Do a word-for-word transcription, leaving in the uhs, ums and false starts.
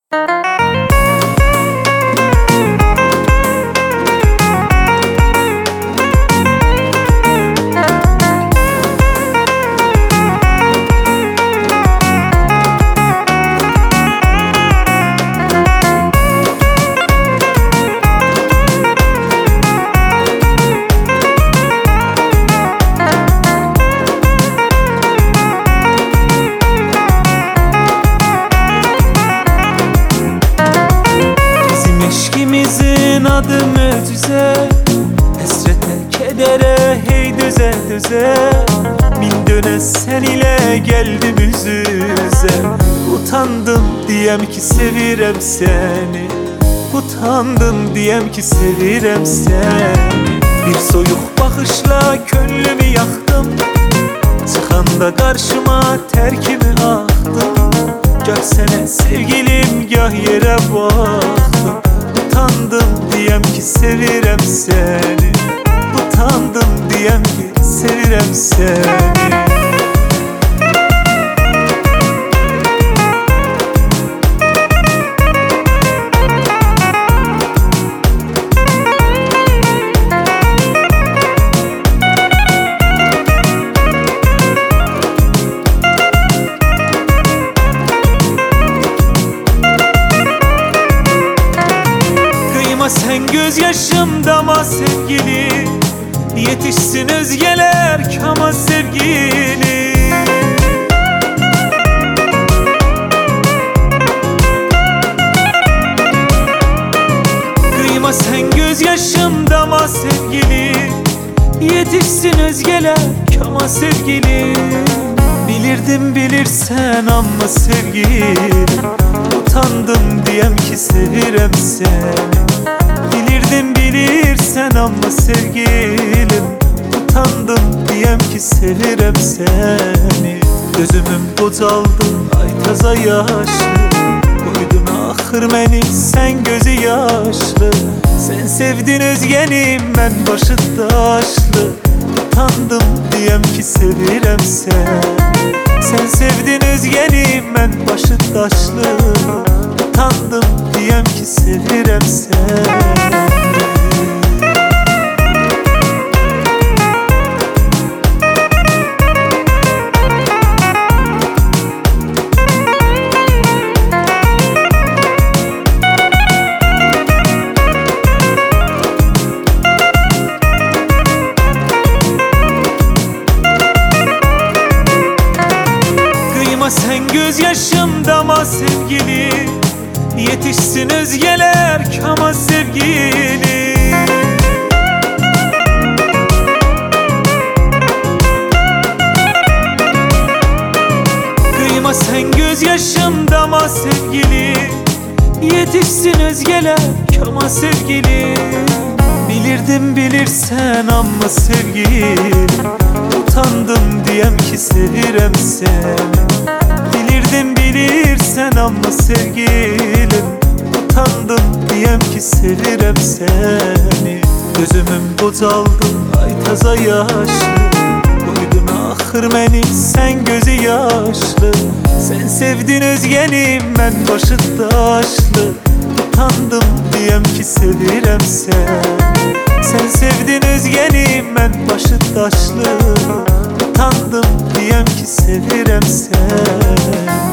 İkimizin adı möcüze, hasrete, kedere, hey düze düze. Bin döne sen ile geldim yüz yüze. Utandım diyem ki sevirem seni, utandım diyem ki sevirem seni. Bir soyuk bakışla könlümü yaktım, çıkanda karşıma terkimi aktım. Gah sene sevgilim gah yere baktım. Utandım diyem ki sevirem seni, utandım diyem ki sevirem seni. Sen gözyaşımda ma sevgili, yetişsin özgeler kama sevgili. Kıyma sen gözyaşımda ma sevgili, yetişsin özgeler kama sevgili. Bilirdim bilirsen ama sevgilim, utandım diyem ki sevirem seni. Bilirdim bilirsen ama sevgilim, utandım diyem ki sevirem seni. Gözümün bocaldı ay taza yaşlı, koydun ahır beni sen gözü yaşlı. Sen sevdin özgenim ben başı taşlı, utandım diyem ki sevirem seni. Sen sevdin özgenim ben başı taşlı, utandım diyem ki sevirem seni. Sen gözyaşımda ma sevgili, yetişsin özgeler kama sevgili. Kıyma sen gözyaşımda ma sevgili, yetişsin özgeler kama sevgili. Bilirdim bilirsen ama sevgilim, utandım diyem ki sevirem seni. Bilirdim bilirsen ama sevgilim, utandım diyem ki sevirem seni. Gözümün bocaldı ay taza yaşlı, koydun ahır beni sen gözü yaşlı. Sen sevdin özgenim ben başı taşlı, utandım diyem ki sevirem seni. Sen sevdin özgenim ben başı taşlı, utandım diyem ki sevirem seni.